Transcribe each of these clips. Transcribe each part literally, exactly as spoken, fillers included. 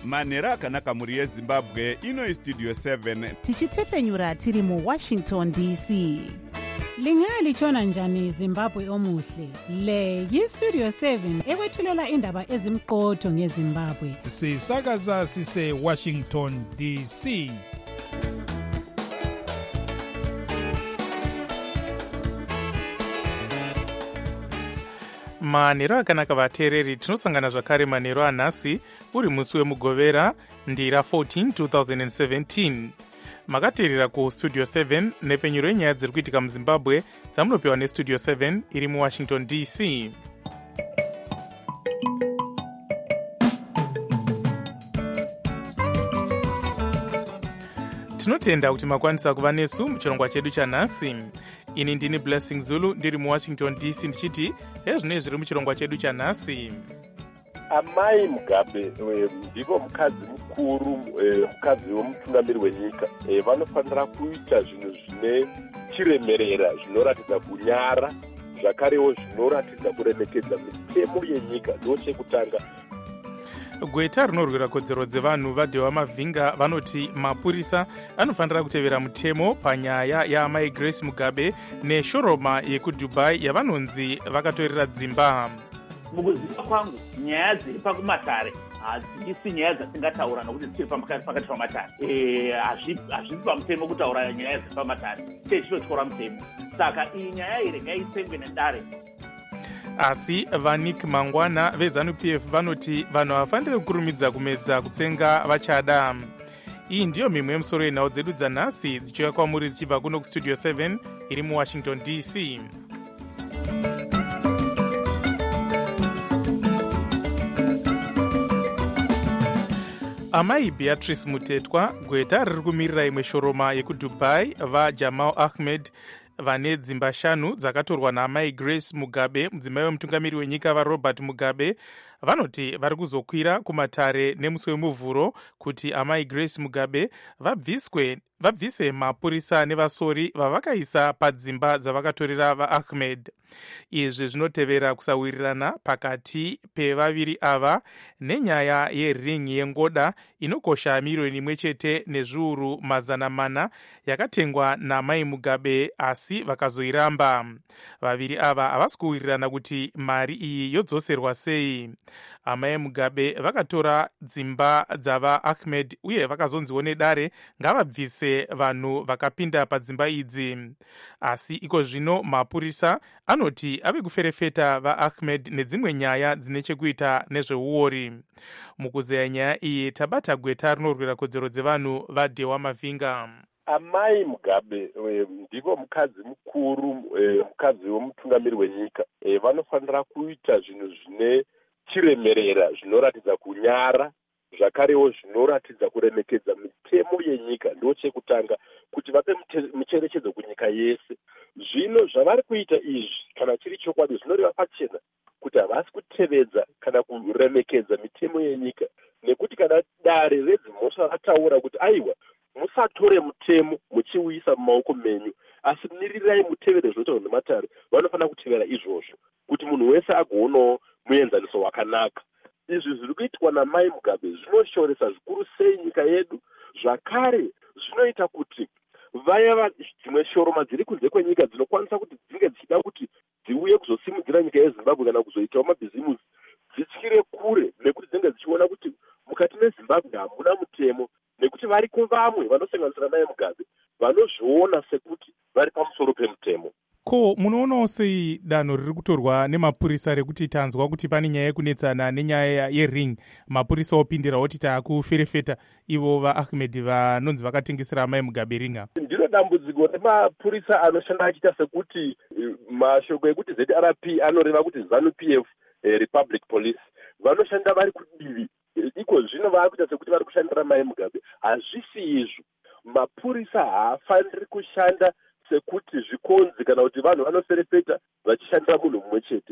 manhero akanaka mhuri yezimbabwe. Ino istudio seven tichitefenyura tiri muwashington D C. Lingalitshona njani Zimbabwe omuhle? Le yistudio seven ekwethulela indaba ezimqotho ngeZimbabwe. Sisakaza sise Washington D C. manhero akanaka vateereri, tinosangana zvakare manhero anhasi uri musi wemugovera ndira fourteen twenty seventeen. makateerera kustudio seven nepfenyuro yenyaya dziri kuitika muzimbabwe dzamunopiwa nestudio seven iri muwashington D C. tinotenda kuti makwanisa kuva nesu muchirongwa chedu chanhasi. ini ndini Blessing Zulu ndiri muwashington D C ndichiti hezvinei zviri muchirongwa chedu chanhasi. Amai Mugabe ndivo mukadzi mukuru, mukadzi womutungamiri wenyika. Vanofanira kuita zvinhu zvine chiremerera, zvinoratidza kunyara, zvakarewo zvinoratidza kuremekedza mitemo yenyika. Ndo chekutanga. Gweta rinorwira kodzero dzevanhu vadhewa mavhinga vanoti mapurisa anofanira kutevera mutemo panyaya yaamai Grace Mugabe neshoroma yekuDubai yavanonzi vakatorera dzimba. Mukuziva kwangu nyaya dziri pakumatare hadzisi nyaya dzasingataura nokuti dziri pakati pamatare. Hazvisi pamutemo kutaura nyaya dziri pamatare, techinotyora mutemo. Saka iyi nyaya iri ngaitsengwe nedare. Asi vanik Mangwana veZanu-P F vanoti vanhu havafaniri kukurumidza kumedza kutsenga vachada. Iyi ndiyo mimwe yemusoro yenhau dzedu dzanhasi dzichiuya kwamuri dzichibva kuno kustudio seven iri muwashington D C. amai Beatrice Mutetwa, gweta riri kumirira imwe shoroma yekuDubai vaJamal Ahmed vane dzimba shanu dzakatorwa naamai Grace Mugabe, mudzimai wemutungamiri wenyika vaRobert Mugabe, vanoti vari kuzokwira kumatare nemusi wemuvhuro kuti amai Grace Mugabe vabviswe vabvise mapurisa nevasori vavakaisa padzimba dzavakatorera vaAhmed. Izvi zvinotevera kusawirirana pakati pevaviri ava nenyaya yering yengoda inokosha miriyoni imwe chete nezviuru mazana mana yakatengwa namai Mugabe, asi vakazoiramba. Vaviri ava havasi kuwirirana kuti mari iyi yodzoserwa sei. Amai Mugabe vakatora dzimba dzava Ahmed uye vakazonziwo nedare ngavabvise vanhu vakapinda padzimba idzi. Asi iko zvino mapurisa anoti ave kuferefeta vaAhmed nedzimwe nyaya dzine chekuita nezveuori. Mukuzeya nyaya iyi tabata gweta rinorwira kodzero dzevanhu vadhewa mavhinga. Amai Mugabe ndivo mukadzi mukuru, mukadzi womutungamiri wenyika. Vanofanira kuita zvinhu zvine chiremerera, zvinoratidza kunyara, zvakarewo zvinoratidza kuremekedza mitemo yenyika. Ndo chekutanga kuti vape mucherechedzo kunyika yese. Zvino zvavari kuita izvi kana chiri chokwadi zvinoreva pachena kuti havasi kutevedza kana kuremekedza mitemo yenyika, nekuti kana dare redzimhosva rataura kuti aiwa musatore mutemo muchiuisa mumaoko menyu, asi miririrai mutevere zvinotaurwa nematare. Vanofanira kutevera izvozvo kuti munhu wese agoonawo muenzaniso wakanaka. Izvi zviri kuitwa namai Mugabe zvinoshoresa zvikuru sei nyika yedu, zvakare zvinoita kuti vaya dzimwe shoroma dziri kunze kwenyika dzinokwanisa kuti dzinge dzichida kuti dziuye kuzosimudzira nyika yeZimbabwe kana kuzoitawo mabhizimusi dzityire kure, nekuti dzinenge dzichiona kuti mukati meZimbabwe hamuna mutemo, nekuti vari kuvamwe vanosanganisira naye Mugabe vanozviona sekuti vari pamusoro pemutemo. Ko munoonawo sei danho riri kutorwa nemapurisa rekuti tanzwa kuti pane nyaya yekunetsana nenyaya yering, mapurisa opindira oti taakuferefeta ivo vaAhmed vanonzi vakatengesera amai Mugabe ringa? Ndiro dambudziko remapurisa anoshanda achiita sekuti mashoko ekuti Z R P anoreva kuti Zanu-P F Republic Police vanoshanda vari kudivi. Iko zvino vakuita sekuti vari kushandira mai Mugabe. Hazvisi izvo. Mapurisa haafaniri kushanda sekuti zvikonzi kana kuti vanhu vanoferefeta vachishandira munhu mumwe chete.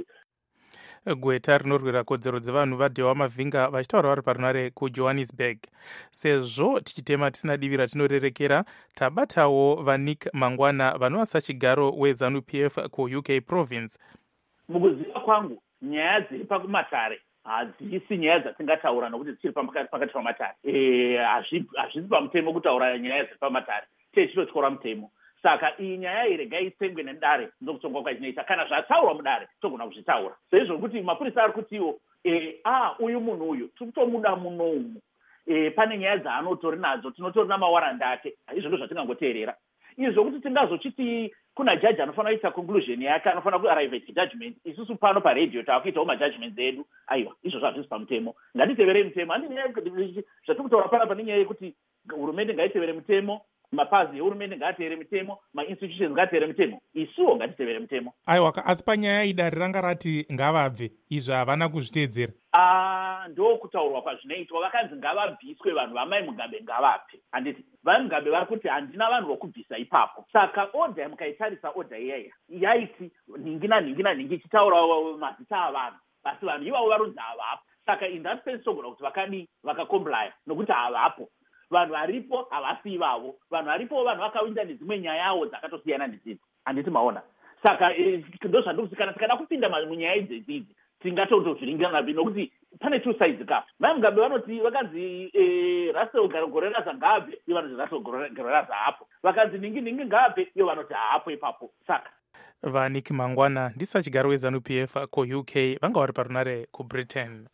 Gweta rinorwira kodzero dzevanhu vadhewa mavhinga vachitaura vari parunare kuJohannesburg. Sezvo tichitema tisina divi ratinorerekera, tabatawo vanik Mangwana vanovasa chigaro weZanu-P F kuU K province. Mukuziva kwangu nyaya dziri pakumatare hadzisi nyaya dzatingataura nokuti dzichiri pakati pamatare. Hazvisi pamutemo kutaura nyaya dziri pamatare, tichitotyora mutemo. Saka iyi nyaya iyi regai itsengwe nedare ndokutonga kwazvinoita. Kana zvataurwa mudare togona kuzvitaura. Saizvo kuti mapurisa ari kutiwo ah uyu munhu uyu tiri kutomuda munomu. Pane nyaya dzaanotori nadzo, tinotori namawaranda ake. Izvo zvatingangoteerera. Izvo kuti tingazochiti kuna jaji anofanira kuita conclusion yake, anofanira kuarrive at judgment. Isusu pano paredio taakuitawo majudgments edu. Aiwa, izvo zvazvisi pamutemo. Ngatitevere mutemo. Handine zvatiri kutaura panapa nenyaya yekuti hurumende ngaitevere mutemo, mapazi ehurumende ngaatevere mutemo, mainstitutions ngaatevere mutemo. Isuwo ngatitevere mutemo. Aiwa, asi panyaya idare ranga rati ngavabve, izvi havana kuzviteedzera. Ah, ndo kutaurwa kwazvinoitwa. Vakanzi ngavabviswe vanhu vamai Mugabe ngavabve. Handiti vai Mugabe vari kuti handina vanhu vokubvisa ipapo. Saka order mukaitarisa order iyaya yaiti ningi naningi naningi ichitaura mazita avanhu, asi vanhu ivavo varonzi havapo. Saka in that sense togona kuti vakadi vakakomplya nokuti havapo. Vanhu varipo havasi ivavo. Vanhu varipo vanhu vakawinda nedzimwe nyayawo dzakatosiyana nedzidzi. Handiti maona. Saka ndo zvandikuti kana tikada kupinda munyaya idzidzi tingatotozviringira napi nokuti pane two sides ka. Vai Mugabe vanoti vakanzi Russell Goreraza ngabve, ivo vanoti Russell Goreraza hapo. Vakanzi ningi ningi ngabve, ivo vanoti hapo ipapo. Saka vaNick Mangwana ndisachigaro weZanu P F ku U K vanga vari parunare kuBritain.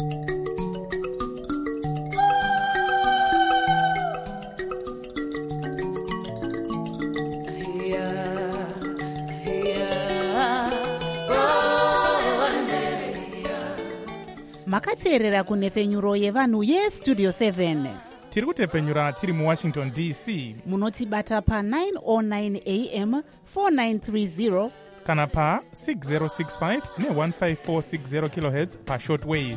Makateerera kunhefenyuro yevanhu yestudio seven. Tiri kutefenyura tiri muWashington D C. Munotibata pa nine oh nine A M four nine three zero kana pa six zero six five ne one five four six zero kilohertz pa shortwave.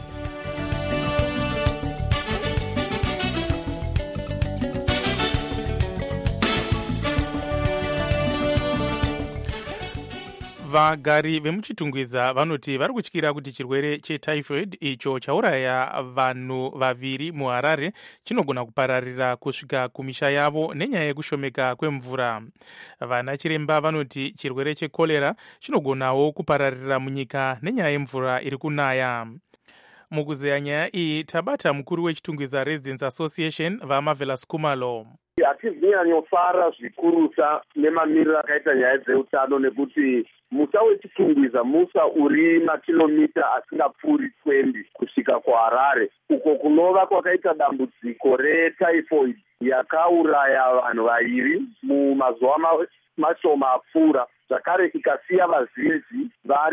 Vagari vemuchitungwiza vanoti vari kutyira kuti chirwere chetyphoid icho chauraya vanhu vaviri muHarare chinogona kupararira kusvika kumisha yavo nenyaya yekushomeka kwemvura. Vana chiremba vanoti chirwere chekorera chinogonawo kupararira munyika nenyaya yemvura iri kunaya. Mukuzeya nyaya iyi tabata mukuru wechitungwiza Residents Association vaMarvelous Kumalo. Hatizinyanyofara zvikurusa nemamiriro akaita nyaya dzeutano nekuti musa wechitungwiza musa uri makilomita asingapfuuri twenty kusvika kuHarare, uko kunova kwakaita dambudziko retyphoid yakauraya vanhu vaviri mumazuva mashoma apfuura, zvakare ikasiya vazhinji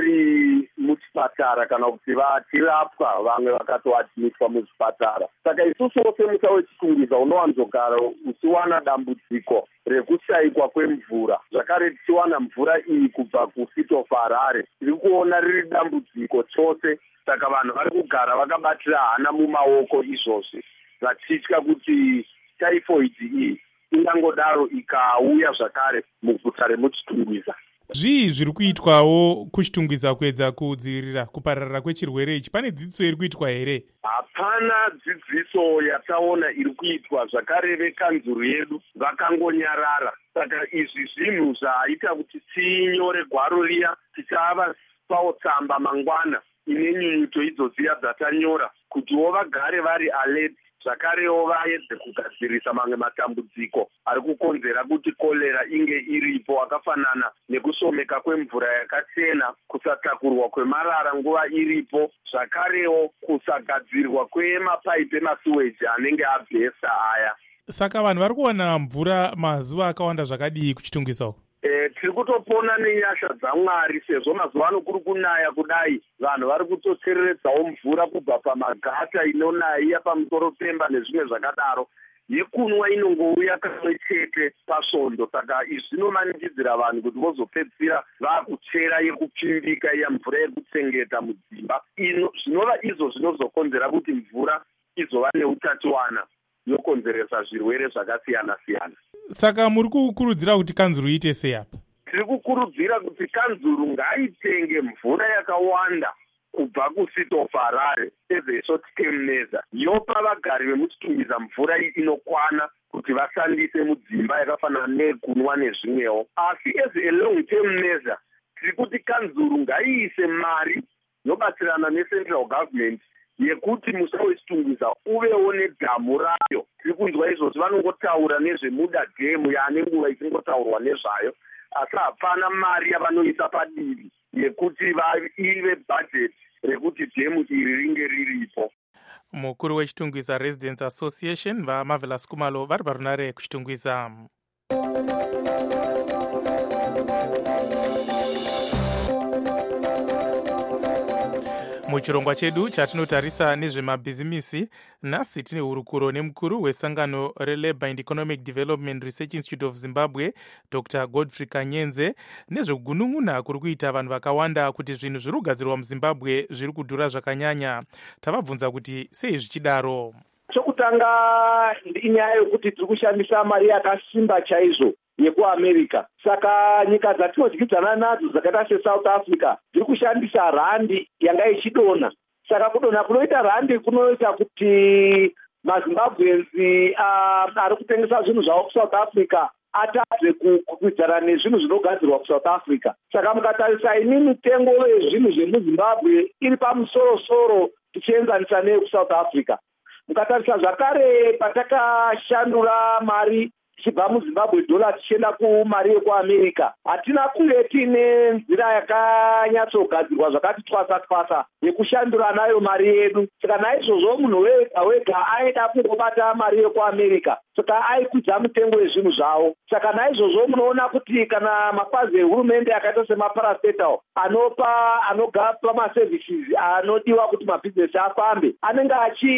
vari muchipatara kana kuti vachirapwa, vamwe vakatoadmitwa muzvipatara. Saka isusu wose musa wechitungwiza unowanzogara uchiwana dambudziko rekushayikwa kwemvura, zvakare tichiwana mvura iyi kubva kuSity of Harare. Tiri kuona riri dambudziko chose, saka vanhu vari kugara vakabatira hana mumaoko izvozvi, vachitya kuti typhoid iyi ingangodaro ikauya zvakare muguta remuchitungwiza. Zvii zviri kuitwawo kuchitungwiza kuedza kudzivirira kupararira kwechirwere ichi? Pane dzidziso iri kuitwa here? Hapana dzidziso yataona iri kuitwa, zvakare vekanzuru yedu vakangonyarara. Saka izvi zvinhu zvaita kuti tinyore gwaro riya tichava pawo tsamba mangwana ine nyunyuto idzodziya dzatanyora kutiwo vagare vari alert, zvakarewo vaedze kugadzirisa mamwe matambudziko ari kukonzera kuti kolera inge iripo, akafanana nekushomeka kwemvura yakachena, kusatakurwa kwemarara nguva iripo, zvakarewo kusagadzirwa kwemapaipi emasiweji anenge abhesa aya. Saka vanhu vari kuwana mvura mazuva akawanda zvakadii kuchitungwisawo? E, tiri kutopona nenyasha dzaMwari, sezvo mazuva ano kuri kunaya kudai, vanhu vari kutotsereredzawo mvura kubva pamagata inonaya iya pamusoro pemba nezvimwe zvakadaro. Yekunwa inongouya kamwe chete pasvondo. Saka izvi zvinomanikidzira vanhu kuti vozopedzisira vakuchera yekupfimbika iya mvura yekutsengeta mudzimba, zvinova izvo zvinozokonzera kuti mvura izova neutachiwana yokonzeresa zvirwere zvakasiyana siyana. Saka muri kukurudzira kuti kanzuru iite sei apa? Tiri kukurudzira kuti kanzuru ngaitenge mvura yakawanda kubva kuSity of Harare as a short term measure, yopa vagari vemuchitungwiza mvura inokwana kuti vashandise mudzimba yakafanana nekunwa nezvimwewo. Asi as a long term measure, tiri kuti kanzuru ngaiise mari nobatsirana necentral government yekuti musa wechitungwiza uvewo nedhamu rayo. Tiri kunzwa izvozvo vanongotaura nezvemuda dhemu yaane nguva isingotaurwa nezvayo, asi hapana mari yavanoisa padivi yekuti ive bhajeti rekuti dhemu iri ringe riripo. Mukuru wechitungwiza Residents Association vaMarvelous Kumalo vari parunare kuchitungwiza. Muchirongwa chedu chatinotarisa nezvemabhizimisi, nhasi tine hurukuro nemukuru wesangano reLabour and Economic Development Research Institute of Zimbabwe, Doctor Godfrey Kanyenze, nezvekunun'una kuri kuita vanhu vakawanda kuti zvinhu zviri kugadzirwa muZimbabwe zviri kudhura zvakanyanya. Tavabvunza kuti sei zvichidaro. Chokutanga inyaya yokuti tiri kushandisa mari yakasimba chaizvo yekuAmerica. Saka nyika dzatinodyidzana nadzo dzakaita seSouth Africa dziri kushandisa randi yanga ichidonha. Saka kudonha kunoita randi kunoita kuti maZimbabwenzi uh, ari kutengesa zvinhu zvavo kuSouth Africa atadze kukwidzana nezvinhu zvinogadzirwa kuSouth Africa. Saka mukatarisa ini mitengo yezvinhu zvemuZimbabwe iri pamusoro-soro tichienzanisa neyekuSouth Africa. Mukatarisa zvakare patakashandura mari tichibva muZimbabwe dhola tichienda kumari yekuAmerica, hatina kunge tiine nzira yakanyatsogadzirwa zvakati twasa twasa yekushandura nayo mari yedu. Saka naizvozvo munhu wega wega aida kungobata mari yekuAmerica, saka aikwidza mitengo yezvinhu zvavo. Saka naizvozvo munoona kuti kana mapazi ehurumende akaita semaparastatal anopa anogapa maservices anodiwa kuti mabhizinesi afambe, anenge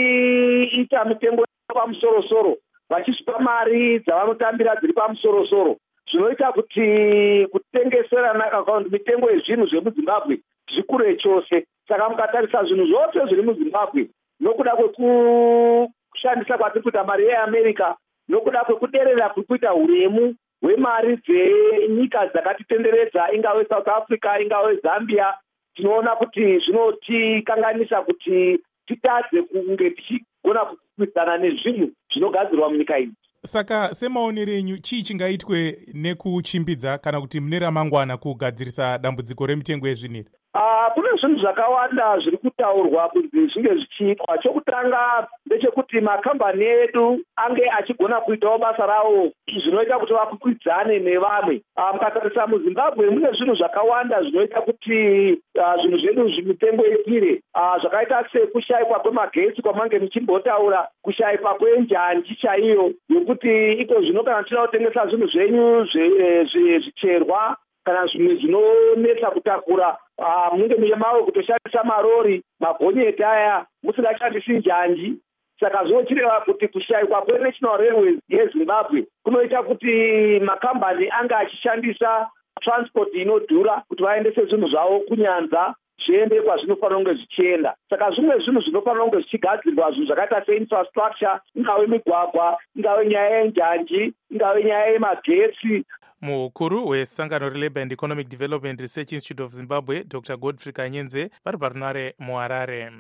achiita mitengo pamusoro-soro vachisvipa mari dzavanotambira dziri pamusoro-soro, zvinoita kuti kutengeserana akaunti mitengo yezvinhu zvemuZimbabwe zvikure chose. Saka mukatarisa zvinhu zvose zviri muZimbabwe nokuda kwekushandisa kwatiri kuita mari yeAmerica, nokuda kwekuderera kuri kuita huremu hwemari dzenyika dzakatitenderedza, ingave South Africa, ingave Zambia, tinoona kuti zvinotikanganisa kuti titadze kunge tichigona kukwidzana nezvinhu zvinogadzirwa munyika idzi. Saka semaonero enyu chii chingaitwe nekuchimbidza kana kuti mune ramangwana kugadzirisa dambudziko remitengo yezvinhu? Uh, kune zvinhu zvakawanda zviri kutaurwa kuti zvinge zvichiitwa. Chokutanga ndechekuti makambani edu ange achigona kuitawo basa rawo zvinoita kuti vakwikwidzane nevamwe. Uh, mukatarisa muZimbabwe mune zvinhu zvakawanda zvinoita kuti uh, zvinhu zvedu zvimitengo ikwire. Uh, zvakaita sekushayikwa kwemagetsi kwamange muchimbotaura, kushayikwa kwenjanji chaiyo yokuti iko zvino kana tichida kutengesa zvinhu zvenyu zvicherwa kana zvimwe zvinonetsa kutakura, uh, munge muye mavo kutoshandisa marori, magonyeti aya musingashandisi njanji. Saka zvinochireva kuti kushayikwa kweNational Railways yeZimbabwe kunoita kuti makambani anga achishandisa transport inodhura kuti vaendese zvinhu zvavo kunyanza zviende kwazvinofanira kunge zvichienda. Saka zvimwe zvinhu zvinofanira kunge zvichigadzirwa, zvinhu zvakaita seinfrastructure, ingave migwagwa, ingave nyaya yenjanji, ingave nyaya yemagetsi. Mukuru wesangano reLabour and Economic Development Research Institute of Zimbabwe, Doctor Godfrey Kanyenze, vari parunare muHarare.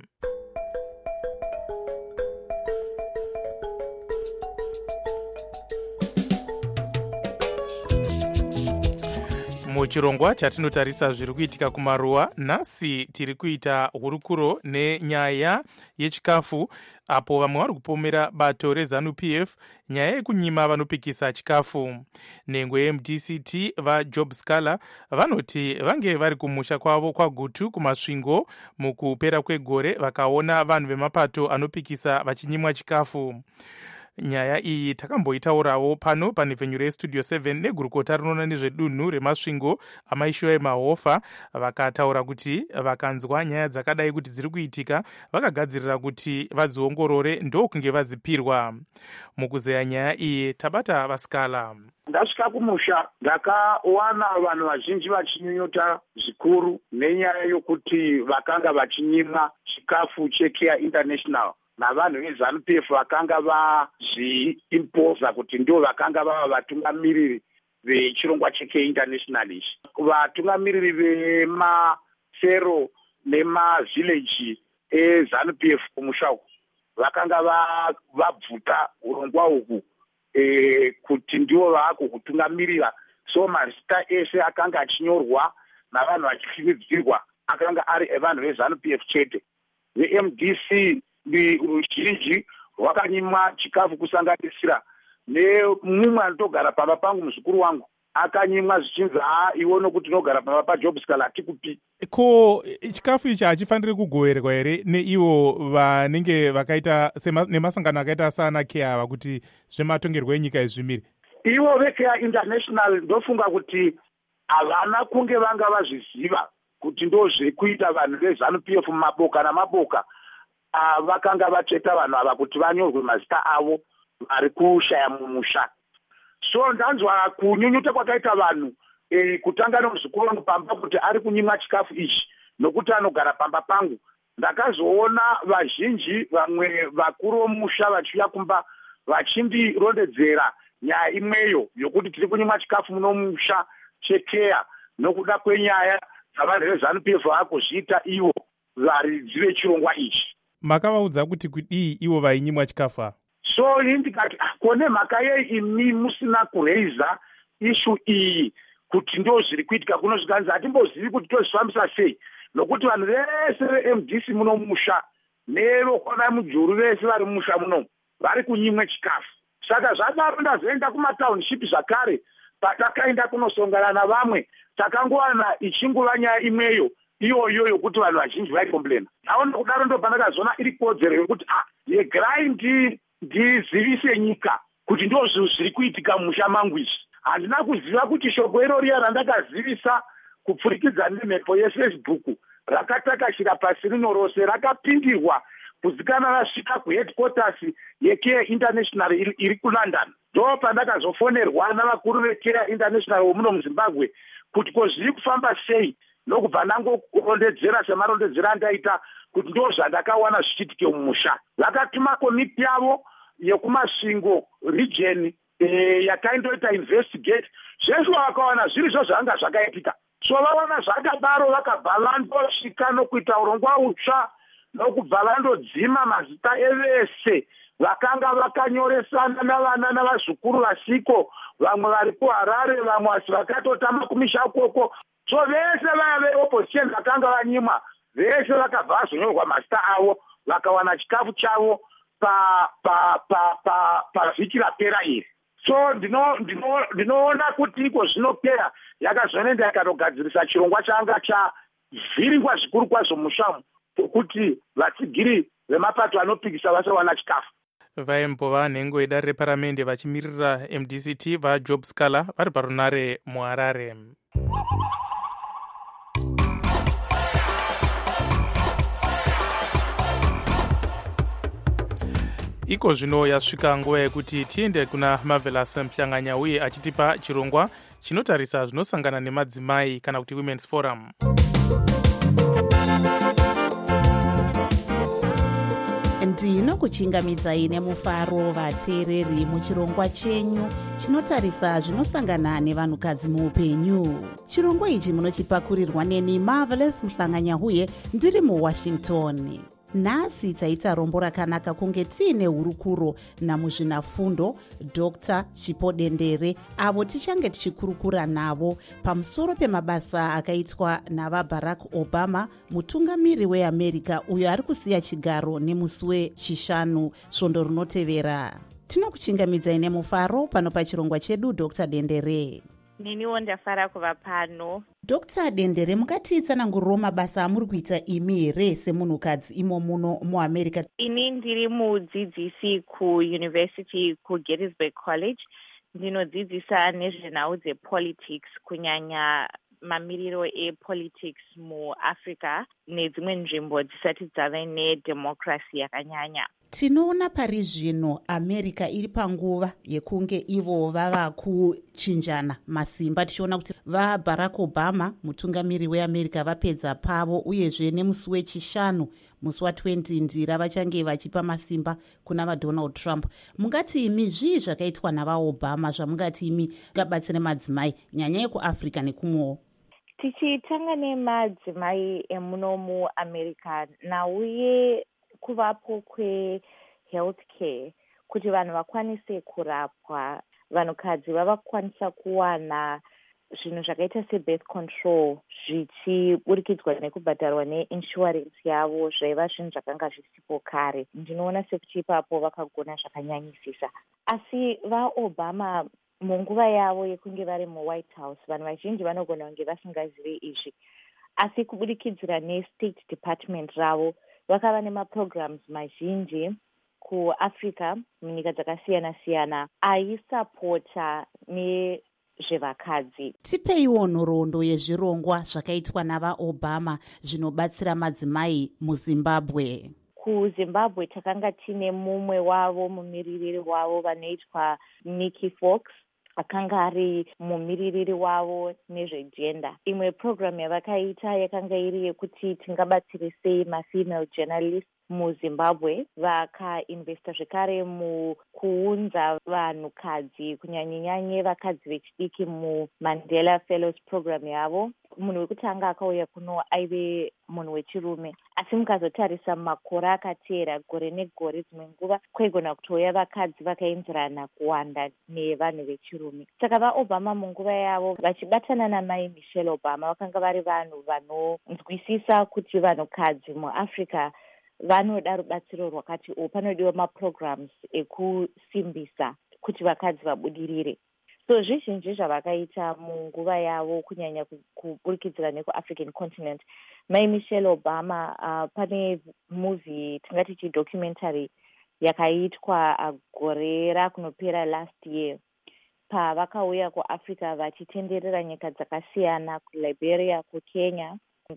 Muchirongwa chatinotarisa zviri kuitika kumaruwa, nhasi tiri kuita hurukuro nenyaya yechikafu, apo vamwe vari kupomera bato reZANU-P F nyaya yekunyima vanopikisa chikafu. Nhengo yeM D C T vaJob Scala vanoti vange vari kumusha kwavo kwagutu kumasvingo mukupera kwegore vakaona vanhu vemapato anopikisa vachinyimwa chikafu. Nyaya iyi takamboitaurawo pano panhepfenyu reStudio seven negurukota rinoona nezvedunhu remasvingo amaishiwa emahofa, vakataura kuti vakanzwa nyaya dzakadai kuti dziri kuitika vakagadzirira kuti vadziongorore ndokunge vadzipirwa. Mukuzeya nyaya iyi tabata vaScala. Ndasvika kumusha ndakawana vanhu vazhinji vachinyunyuta zvikuru nenyaya yokuti vakanga vachinyimwa chikafu cheCare International navanhu veZANU-P F vakanga vazviimpoza kuti ndio vakanga vava vatungamiriri vechirongwa cheCare International ichi. Vatungamiriri vemasero nemavhileji eZANU-P F kumusha uku vakanga vabvuta urongwa uku e, kuti ndio vaakuhutungamirira. So mazita ese akanga achinyorwa navanhu vachifikidzirwa akanga ari evanhu veZANU P F chete. Ve-M D C ruzhinji rwakanyimwa chikafu kusanganisira nemumwe anotogara pamba pangu muzukuru wangu akanyimwa zvichinzi haa iwe nokuti unogara pamba paJobscala hatikupi. Ko chikafu ichi hachifaniri kugoverwa here neivo vanenge vakaita nemasangano akaita sana Care ava kuti zvematongerwo enyika ezvimiri? Ivo veCare International ndofunga kuti havana kunge vanga vazviziva kuti ndo zviri kuita vanhu veZANU P F mumaboka namaboka vakanga vatsveta vanhu ava kuti vanyorwe mazita avo vari kushaya mumusha. So ndanzwa kunyunyuta kwakaita vanhu e, kutanga nomuzukuru wangu pamba kuti ari kunyimwa chikafu ichi nokuti anogara pamba pangu. Ndakazoona vazhinji vamwe vakuru vomusha vachiuya kumba vachindirondedzera nyaya imweyo yokuti tiri kunyimwa chikafu munomusha cheCare nokuda kwenyaya dzavanhu veZANU P F vakuzviita ivo varidzi vechirongwa ichi. Makavaudza kuti kudii ivo vainyimwa chikafu ava? So ndikati kone mhaka yei imi musina kureiza ishu iyi kuti ndo zviri kuitika kunozvikanzi hatimbozivi kuti tozvifambisa sei nokuti vanhu vese ve-M D C munomusha nevokwana mujuru vese vari mumusha muno vari kunyimwe chikafu. Saka zvadaro ndazoenda kumataunship zvakare patakaenda kunosongana navamwe takangowana ichingova nyaya imweyo iyoyo yokuti vanhu vazhinji vaikomplena. Naona kudaro ndo pandakazoona iri kodzero yokuti ah yegai ndi ndizivise nyika kuti ndo zviri kuitika mumusha mangu izvi. Handina kuziva kuti shoko iro riya randakazivisa kupfurikidza nemhepo yeFacebook rakatakashira pasi rino rose rakapindirwa kuzikana rasvika kuheadquarters yeCare International iri, iri kuLondon. Ndo pandakazofonerwa navakuru veCare International womuno muZimbabwe kuti ko zviri kufamba sei nokubva ndangokurondedzera semarondedzera andaita kuti ndo zvandakawana zvichiitike mumusha. Vakatuma komiti yavo yekumasvingo region e, yakaindoita investigate zveshe vakawana zviri zvo zvanga zvakaitika. So vaona zvakadaro vakabva vandosvika nokuita urongwa utsva nokubva vandodzima mazita evese vakanga vakanyoresana navana navazukuru vasiko, vamwe vari kuHarare, vamwe vasi vakatotama kumisha ukoko. So vese vaya veopposition vakanga vanyimwa vese vakabva vazonyorwa mazita avo vakawana chikafu chavo pa pa pa pa pavhiki rapera iri. So ndino ndino ndinoona kuti iko zvino Care yakazonenda yakatogadzirisa chirongwa changa chavhiringwa zvikuru kwazvo mushamu kuti vatsigiri vemapato anopikisa vasawana chikafu. vaimbova nhengo yedare reparamende vachimirira M D C T vaJobscala vari parunare muHarare. Iko zvino yasvika nguva yekuti tiende kuna Marvelous Mhlanganya uye achitipa chirongwa chinotarisa zvinosangana nemadzimai kana kuti Women's Forum. ndinokuchingamidzai nemufaro vateereri muchirongwa chenyu chinotarisa zvinosangana nevanhukadzi muupenyu. chirongwa ichi munochipakurirwa neni Marvelous Mhlanganya uye ndiri muWashington. nhasi taita rombo rakanaka kunge tiine hurukuro namuzvinafundo Doctor Chipo Dendere avo tichange tichikurukura navo pamusoro pemabasa akaitwa navaBarack Obama mutungamiri weAmerica uyo ari kusiya chigaro nemusi wechishanu svondo rinotevera. tinokuchingamidzai nemufaro pano pachirongwa chedu Doctor Dendere. neniwo ndafara kuva pano. Doctor Dendere, mukatitsanangurirawo mabasa amuri kuita imi here semunhukadzi imo muno muAmerica? Ini ndiri mudzidzisi kuUniversity kuGettysburg College. Ndinodzidzisa nezvenhau dzepolitics kunyanya mamiriro epolitics muAfrica nedzimwe nzvimbo dzisati dzave nedemocracy yakanyanya. Tinoona pari zvino America iri panguva yekunge ivo vava kuchinjana masimba, tichiona kuti vaBarack Obama mutungamiri weAmerica vapedza pavo uyezve nemusi wechishanu musi wa20 ndira vachange vachipa masimba kuna vaDonald Trump. Mungati imi zvii zvakaitwa navaObama zvamungati imi ngabatsire madzimai nyanya yekuAfrica nekumwewo? Tichitanga nemadzimai emuno muAmerica nauye kuvapo kwehealthcare kuti vanhu vakwanise kurapwa, vanhukadzi vava kukwanisa kuwana zvinhu zvakaita sebirth control zvichiburikidzwa nekubhadharwa neinsurance yavo zvaiva zvinhu zvakanga zvisipo kare. Ndinoona sekuti ipapo vakagona zvakanyanyisisa. Asi vaobama munguva yavo yekunge vari muwhite house vanhu vazhinji vanogona kunge vasingazivi izvi, asi kubudikidzira nestate department ravo vakava nemaprograms mazhinji kuafrica munyika dzakasiyana siyana aisapota nezvevakadzi. Tipeiwo nhoroondo yezvirongwa zvakaitwa navaobama zvinobatsira madzimai muzimbabwe. KuZimbabwe takanga tine mumwe wavo mumiririri wavo vanoitwa Nikki Fox akanga ari mumiririri wavo nezvegender. Imwe program yavakaita yakanga iri yekuti tingabatsire sei mafemale journalist muZimbabwe. Vakainvesta zvekare mukuunza vanhukadzi kunyanyanyanye vakadzi vechidiki muMandela Fellows program yavo. Munhu wekutanga akauya kuno aive munhu wechirume, asi mukazotarisa makore akateera gore negore dzimwe nguva kwaigona kutouya vakadzi vakaenzerana kuwanda nevanhu vechirume. Saka vaobama munguva yavo vachibatana namai Michelle Obama vakanga vari vanhu vanonzwisisa kuti vanhukadzi muAfrica vanoda rubatsiro rwakati o, panodiwa maprograms ekusimbisa kuti vakadzi vabudirire. So zvizhinji zvavakaita munguva yavo kunyanya kuburikidzira nekuAfrican continent. Mai Michelle Obama uh, pane movie tingati chidocumentary yakaitwa gore rakunopera last year pavakauya kuAfrica vachitenderera nyika dzakasiyana, kuLiberia, kuKenya,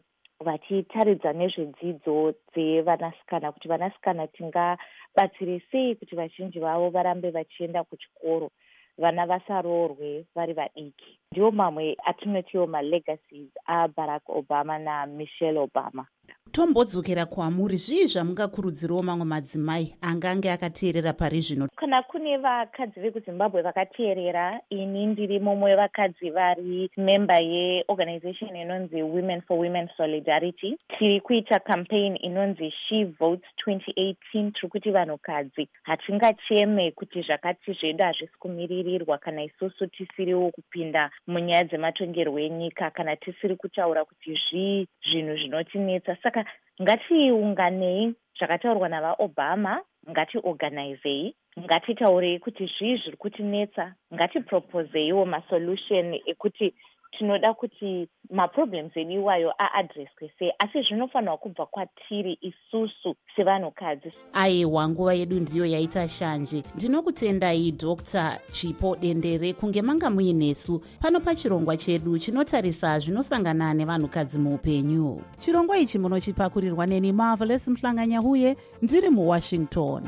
vachitaridza nezvedzidzo dzevanasikana kuti vanasikana tingabatsire sei kuti vazhinji vavo varambe vachienda kuchikoro, vana vasaroorwe vari vadiki. Ndiwo mamwe atinotiwo malegacies aBarack Obama naMichelle Obama. Tombodzokera kwamuri, zvii zvamungakurudzirawo mamwe madzimai angange akateerera pari zvino? Kana kune vakadzi vekuZimbabwe vakateerera, ini ndiri mumwe wevakadzi vari member yeorganization inonzi Women for Women Solidarity. Tiri kuita campaign inonzi She Votes twenty eighteen. Tiri kuti vanhukadzi hatingacheme kuti zvakati zvedu hazvisi kumiririrwa kana isusu tisiriwo kupinda munyaya dzematongerwo enyika, kana tisiri kutaura kuti zvii zvinhu zvinotinetsa. Saka ngatiunganei zvakataurwa navaobama, ngatiorganizei, ngatitaurei kuti zvii zviri kutinetsa, ngatipropozeiwo masolution ekuti tinoda kuti maproblems edu iwayo aadreswe sei, asi zvinofanirwa kubva kwatiri isusu sevanhukadzi. Aiwa, nguva yedu ndiyo yaita shanje. Ndinokutendai Dr Chipo Dendere kunge manga muinesu pano pachirongwa chedu chinotarisa zvinosangana nevanhukadzi muupenyu. Chirongwa ichi munochipakurirwa neni Marvelous Mhlanganyahuye ndiri muWashington.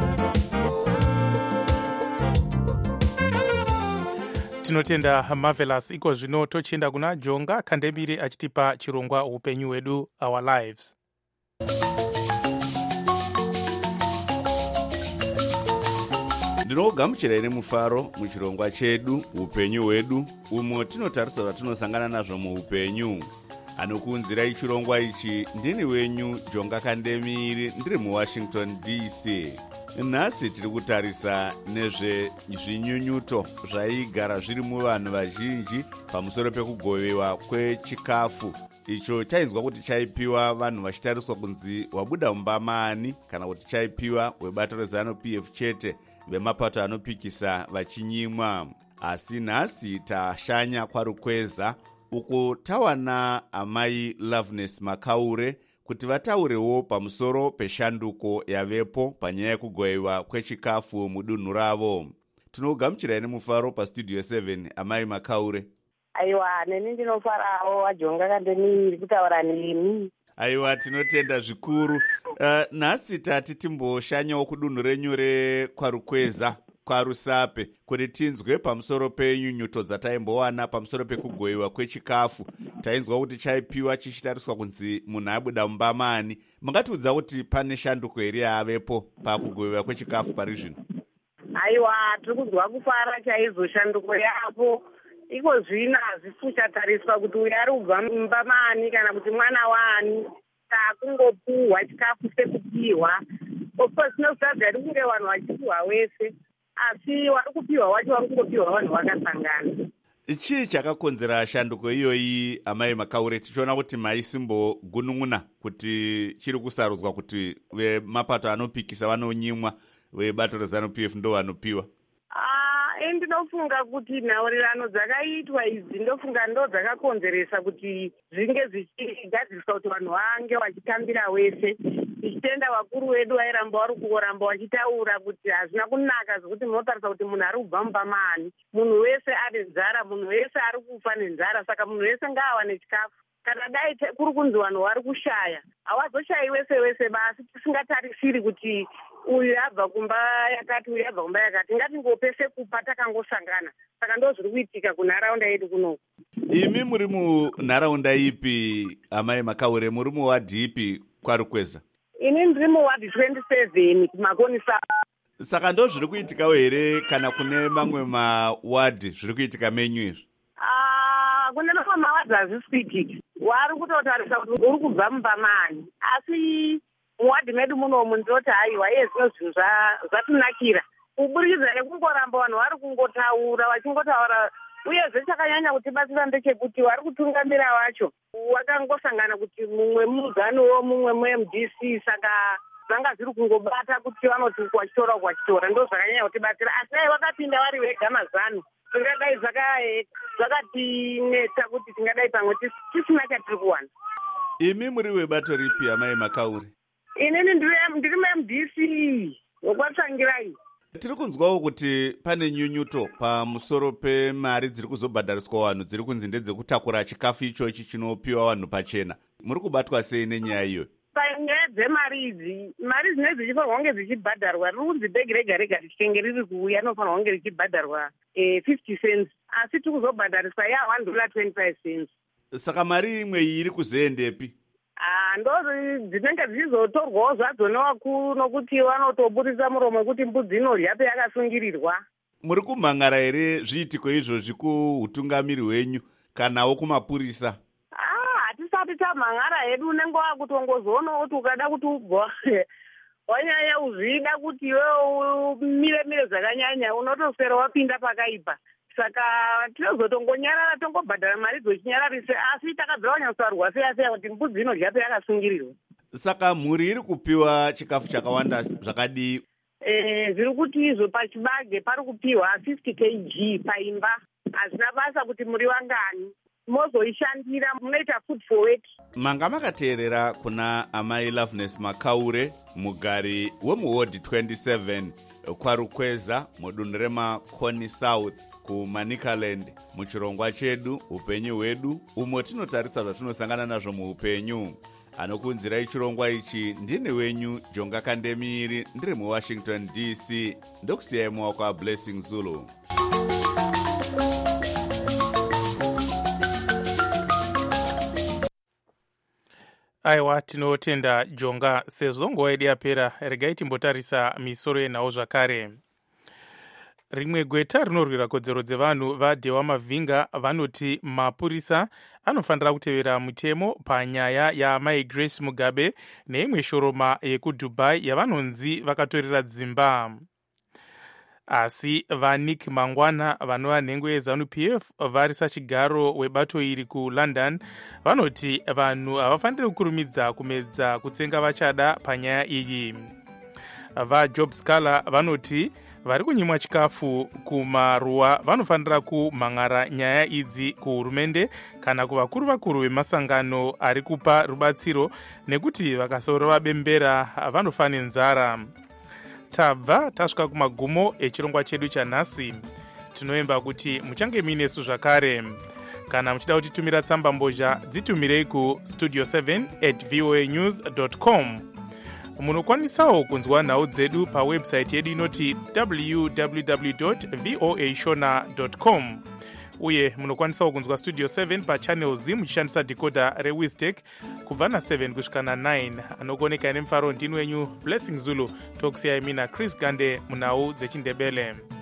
Tinotenda Marvelous. Iko zvino tochienda kuna Jonga Kandemire achitipa chirongwa upenyu hwedu, Our Lives. Ndinogamuchirai nemufaro muchirongwa chedu upenyu hwedu, umwe tinotarisa zvatinosangana nazvo muupenyu. Anokuunzirai chirongwa ichi ndini wenyu Jonga Kandemire ndiri muWashington D C. Nhasi tiri kutarisa nezvezvinyunyuto zvaigara zviri muvanhu vazhinji pamusoro pekugovewa kwechikafu icho chainzwa kuti chaipiwa vanhu vachitariswa kunzi wabuda mumbamani, kana kuti chaipiwa webato reZanu-P F chete, vemapato anopikisa vachinyimwa. Asi nhasi tashanya kwarukweza uko tawana amai Loveness Makaure kuti vataurewo pamusoro peshanduko yavepo panyaya yekugoiwa kwechikafu mudunhu ravo. Tinogamuchirai nemufaro pastudio seven, amai Makaure. Aiwa, neni ndinofarawo Ajonga Kandemire kutaura nemi. Aiwa, tinotenda zvikuru. Uh, nhasi tati timboshanyawo kudunhu renyu rekwarukweza kwaRusape kuti tinzwe pamusoro penyunyuto dzataimbowana pamusoro pekugoiwa kwechikafu. Tainzwa kuti chaipiwa chichitariswa kunzi munhu abuda mumbamani. Mungatiudza kuti pane shanduko here yavepo pakugoiwa kwechikafu pari zvino? Aiwa, tiri kuzwa kufara chaizvo shanduko yapo. Iko zvino hazvifuchatariswa kuti uyu ari kubva mumbamani kana kuti mwana wani, takungopuhwa chikafu sekupiwa. Of course tinozadza ari kunge vanhu vachipiwa wese, asi wari kupiwa wacho wari kungopiwa vanhu vakasangana. chii chakakonzera shanduko iyoyi amai Makaure? Tichiona kuti maisimbogunun'una kuti chiri kusarudzwa kuti vemapato anopikisa vanonyimwa, vebato reZANU P F ndo vanopiwa. Ah, ndinofunga kuti nhaurirano dzakaitwa idzi ndofunga ndo dzakakonzeresa kuti zvinge zvichigadziriswa kuti vanhu vange vachitambira wese, tichitenda vakuru vedu vairamba vari kuramba vachitaura kuti hazvina kunaka zvokuti munotarisa kuti munhu ari kubva mumba maani, munhu wese ane nzara, munhu wese ari kufa nenzara, saka munhu wese ngaawane chikafu. Kana dai kuri kunzi vanhu vari kushaya, havazoshayi wese wese, basi tisingatarisiri kuti uyu abva kumba yakati uyu abva kumba yakati, ngatingopese kupa takangosangana. Saka ndo zviri kuitika kunharaunda yedu kuno. Imi muri munharaunda ipi amai Makaure? Muri muwadhi ipi kwaRukweza? Ini ndiri muwadhi twenty-seven kumakonisa. Saka ndo zviri kuitikawo here kana kune mamwe mawadhi zviri kuitika menyu izvi? Ah, kune mamwe mawadhi hazviswitiki. Wari kutotarisa kuti uri kubva mumba maani, asi muwadhi medu munomu ndinoti haiwa iye zvino zvinhu zvatinakira kuburikidza nekungoramba vanhu vari kungotaura vachingotaura. Uyezve chakanyanya kutibatsira ndechekuti vari kutungamira vacho vakangosangana kuti mumwe muzanuwo mumwe mu-M D C, saka zvanga zviri kungobata kuti vanoti kwachitora kwachitora, ndo zvakanyanya kutibatsira. Asi dai vakapinda vari vega mazanu, tingadai zvakatinetsa kuti tingadai pamwe tisina chatiri kuwana. Imi muri webato ripi amai Makaure? Inini ndiri mu-M D C wokwaTsvangirai. Tiri kunzwawo kuti pane nyunyuto pamusoro pemari dziri kuzobhadhariswa vanhu dziri kunzi ndedzekutakura chikafu ichochi chinopiwa vanhu pachena. Muri kubatwa sei nenyaya iyo? Panyaya dzemari idzi, mari dzinenge dzichifanirwa kunge dzichibhadharwa, riri kunzi bhegi rega rega richitenge riri kuuya rinofanirwa kunge richibhadharwa fifty cents, asi tiri kuzobhadhariswa ya one dollar twenty-five cents. Saka mari imwe iyi iri kuzoendepi? Ah, ndo dzinenge dzichizotorwawo zvadzo nevakuru, nokuti vanotoburisa muromo wekuti mbudzi inorya peyakasungirirwa. Muri kumhangara here zviitiko izvozvi kuutungamiri hwenyu kanawo kumapurisa? Ah, hatisati tamhangara hedu, unenge wakutongozoona kuti ukada kuti ubva wanyanya uzvida kuti iwe umire mire zvakanyanya unotoswera wapinda pakaipa. Saka tinozotongonyarara tongobhadhara mari dzochinyararise, asi takabvira wanyatsarwa seya seya kuti mbudzi inorya peyakasungirirwa. Saka mhuri iri kupiwa chikafu chakawanda zvakadii? Eh, zviri kuti izvo pachibage pari kupiwa fifty kilograms paimba. Hazvina basa kuti muri vangani mozoishandira, munoita food for weight. Manga makateerera kuna amai Loveness Makaure, mugari wemuward twenty-seven kwaRukweza mudunhu reMakoni South kuManicaland, muchirongwa chedu upenyu hwedu, umo tinotarisa zvatinosangana nazvo muupenyu. Anokunzirai chirongwa ichi ndini wenyu Jonga Kandemiri, ndiri muWashington D C. Ndokusiyai muwako waBlessing Zulu. Aiwa, tinotenda Jonga. Sezvo nguva yedu yapera, regai timbotarisa misoro yenhau zvakare. Rimwe gweta rinorwira kodzero dzevanhu vaDhewa Mavhinga vanoti mapurisa anofanira kutevera mutemo panyaya yaamai Grace Mugabe neimwe shoroma yekuDubai yavanonzi vakatorera dzimba. Asi vaNick Mangwana vanova nhengo yeZANU P F vari sachigaro webato iri kuLondon vanoti vanhu havafaniri kukurumidza kumedza kutsenga vachada panyaya iyi. VaJob Scala vanoti vari kunyimwa chikafu kumaruwa vanofanira kumhan'ara nyaya idzi kuhurumende kana kuvakuru vakuru vemasangano ari kupa rubatsiro, nekuti vakasaurova bembera vanofa nenzara. Tabva tasvika kumagumo echirongwa chedu chanhasi. Tinoemba kuti muchange muinesu zvakare. Kana muchida kutitumira tsamba mbozha, dzitumirei ku studio seven at voa news dot com. Munokwanisawo kunzwa nhau dzedu pawebsite yedu inoti w w w dot voa shona dot com. Uye munokwanisawo kunzwa studio seven pachannel Z muchishandisa decoder reWiztech kubva na seven kusvika na nine. Anokoneka nemufaro ndini wenyu Blessing Zulu, tokusiyai mina Chris Gande munhau dzechiNdebele.